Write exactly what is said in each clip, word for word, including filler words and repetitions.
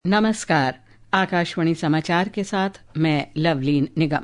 नमस्कार। आकाशवाणी समाचार के साथ मैं लवलीन निगम।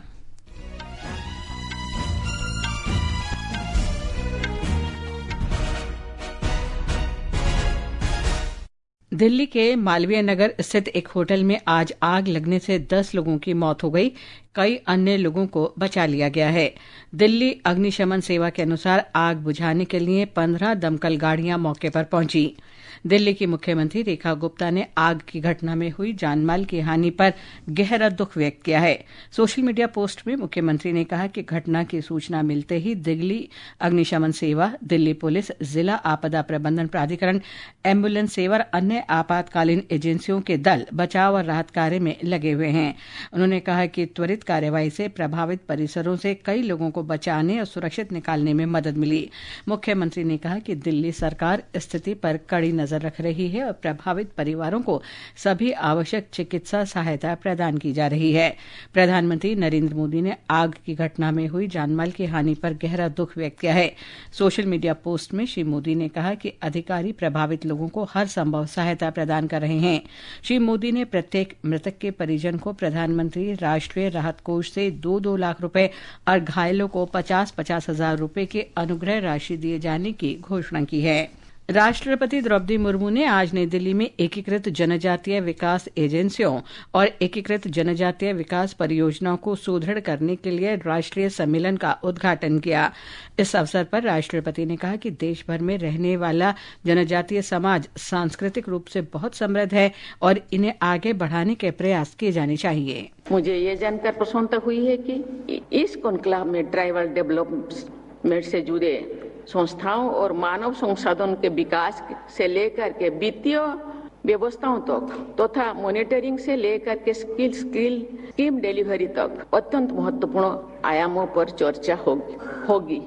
दिल्ली के मालवीय नगर स्थित एक होटल में आज आग लगने से दस लोगों की मौत हो गई। कई अन्य लोगों को बचा लिया गया है। दिल्ली अग्निशमन सेवा के अनुसार आग बुझाने के लिए पंद्रह दमकल गाड़ियां मौके पर पहुंची। दिल्ली की मुख्यमंत्री रेखा गुप्ता ने आग की घटना में हुई जानमाल की हानि पर गहरा दुख व्यक्त किया है। सोशल मीडिया पोस्ट में मुख्यमंत्री ने कहा कि घटना की सूचना मिलते ही दिल्ली अग्निशमन सेवा, दिल्ली पुलिस, जिला आपदा प्रबंधन प्राधिकरण, एम्बुलेंस सेवा और अन्य आपातकालीन एजेंसियों के दल बचाव और राहत कार्य में लगे हुए हैं। उन्होंने कहा कि त्वरित कार्यवाही से प्रभावित परिसरों से कई लोगों को बचाने और सुरक्षित निकालने में मदद मिली। मुख्यमंत्री ने कहा कि दिल्ली सरकार स्थिति पर कड़ी नजर रख रही है और प्रभावित परिवारों को सभी आवश्यक चिकित्सा सहायता प्रदान की जा रही है। प्रधानमंत्री नरेंद्र मोदी ने आग की घटना में हुई जानमाल की हानि पर गहरा दुख व्यक्त किया है। सोशल मीडिया पोस्ट में श्री मोदी ने कहा कि अधिकारी प्रभावित लोगों को हर संभव सहायता प्रदान कर रहे हैं। श्री मोदी ने प्रत्येक मृतक के परिजन को प्रधानमंत्री राष्ट्रीय राहत कोष से दो दो लाख रुपए और घायलों को पचास पचास हजार रुपए की अनुग्रह राशि दिए जाने की घोषणा की है। राष्ट्रपति द्रौपदी मुर्मू ने आज नई दिल्ली में एकीकृत जनजातीय विकास एजेंसियों और एकीकृत जनजातीय विकास परियोजनाओं को सुदृढ़ करने के लिए राष्ट्रीय सम्मेलन का उद्घाटन किया। इस अवसर पर राष्ट्रपति ने कहा कि देश भर में रहने वाला जनजातीय समाज सांस्कृतिक रूप से बहुत समृद्ध है और इन्हें आगे बढ़ाने के प्रयास किए जाने चाहिए। मुझे ये जानकर प्रसन्नता हुई है कि इस कॉन्क्लेव में ट्राइबल डेवलपमेंट से जुड़े संस्थाओं और मानव संसाधन के विकास से लेकर के वित्तीय व्यवस्थाओं तक तथा मॉनिटरिंग से लेकर के स्किल स्किल स्कीम डिलीवरी तक अत्यंत महत्वपूर्ण आयामों पर चर्चा होगी।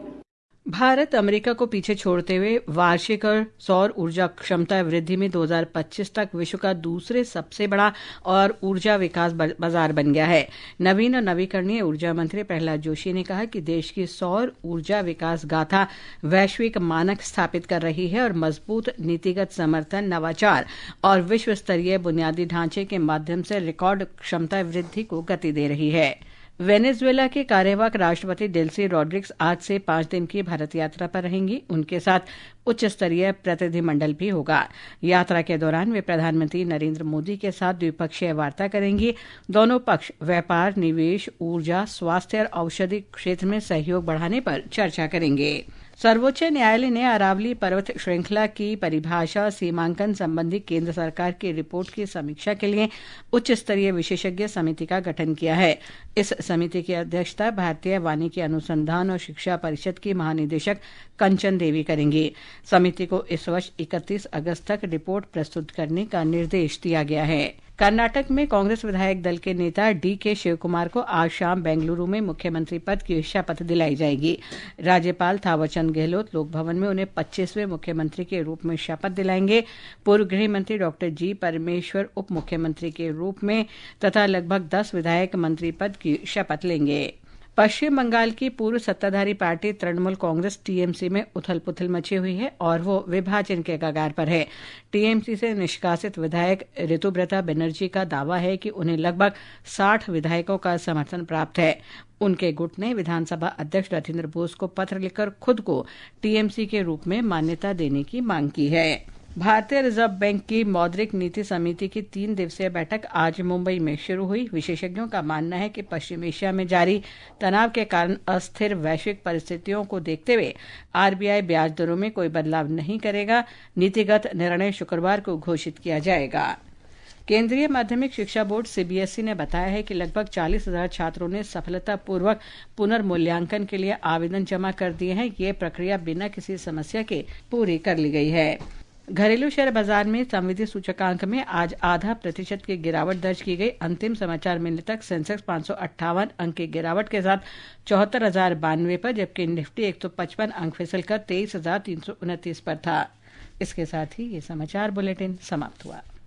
भारत अमेरिका को पीछे छोड़ते हुए वार्षिक सौर ऊर्जा क्षमता वृद्धि में दो हज़ार पच्चीस तक विश्व का दूसरे सबसे बड़ा और ऊर्जा विकास बाजार बन गया है। नवीन और नवीकरणीय ऊर्जा मंत्री प्रहलाद जोशी ने कहा कि देश की सौर ऊर्जा विकास गाथा वैश्विक मानक स्थापित कर रही है और मजबूत नीतिगत समर्थन, नवाचार और विश्व स्तरीय बुनियादी ढांचे के माध्यम से रिकॉर्ड क्षमता वृद्धि को गति दे रही है। वेनेजुएला के कार्यवाहक राष्ट्रपति डेल्सी रॉड्रिग्स आज से पांच दिन की भारत यात्रा पर रहेंगी। उनके साथ उच्च स्तरीय प्रतिनिधिमंडल भी होगा। यात्रा के दौरान वे प्रधानमंत्री नरेंद्र मोदी के साथ द्विपक्षीय वार्ता करेंगी। दोनों पक्ष व्यापार, निवेश, ऊर्जा, स्वास्थ्य और औषधि क्षेत्र में सहयोग बढ़ाने पर चर्चा करेंगे। सर्वोच्च न्यायालय ने अरावली पर्वत श्रृंखला की परिभाषा और सीमांकन संबंधी केंद्र सरकार की रिपोर्ट की समीक्षा के लिए उच्च स्तरीय विशेषज्ञ समिति का गठन किया है। इस समिति की अध्यक्षता भारतीय वानिकी अनुसंधान और शिक्षा परिषद की महानिदेशक कंचन देवी करेंगी। समिति को इस वर्ष इकतीस अगस्त तक रिपोर्ट प्रस्तुत करने का निर्देश दिया गया है। कर्नाटक में कांग्रेस विधायक दल के नेता डी के शिवकुमार को आज शाम बेंगलुरु में मुख्यमंत्री पद की शपथ दिलाई जाएगी। राज्यपाल थावरचंद गहलोत लोक भवन में उन्हें पच्चीसवें मुख्यमंत्री के रूप में शपथ दिलाएंगे। पूर्व गृह मंत्री डॉक्टर जी परमेश्वर उप मुख्यमंत्री के रूप में तथा लगभग दस विधायक मंत्री पद की शपथ लेंगे। पश्चिम बंगाल की पूर्व सत्ताधारी पार्टी तृणमूल कांग्रेस टीएमसी में उथल पुथल मची हुई है और वो विभाजन के कगार पर है। टीएमसी से निष्कासित विधायक ऋतुव्रता बनर्जी का दावा है कि उन्हें लगभग साठ विधायकों का समर्थन प्राप्त है। उनके गुट ने विधानसभा अध्यक्ष राजेंद्र बोस को पत्र लिखकर खुद को टीएमसी के रूप में मान्यता देने की मांग की है। भारतीय रिजर्व बैंक की मौद्रिक नीति समिति की तीन दिवसीय बैठक आज मुंबई में शुरू हुई। विशेषज्ञों का मानना है कि पश्चिम एशिया में जारी तनाव के कारण अस्थिर वैश्विक परिस्थितियों को देखते हुए आरबीआई ब्याज दरों में कोई बदलाव नहीं करेगा। नीतिगत निर्णय शुक्रवार को घोषित किया जाएगा। केंद्रीय माध्यमिक शिक्षा बोर्ड सीबीएसई ने बताया है कि लगभग चालीस हजार छात्रों ने सफलतापूर्वक पुनर्मूल्यांकन के लिए आवेदन जमा कर दिए हैं। ये प्रक्रिया बिना किसी समस्या के पूरी कर ली गई है। घरेलू शेयर बाजार में संविधि सूचकांक में आज आधा प्रतिशत की गिरावट दर्ज की गई। अंतिम समाचार मिलने तक सेंसेक्स पांच सौ अट्ठावन अंक की गिरावट के साथ चौहत्तर हजार बानवे पर, जबकि निफ्टी एक सौ पचपन अंक फिसलकर तेईस हजार तीन सौ उनतीस पर था। इसके साथ ही ये समाचार बुलेटिन समाप्त हुआ।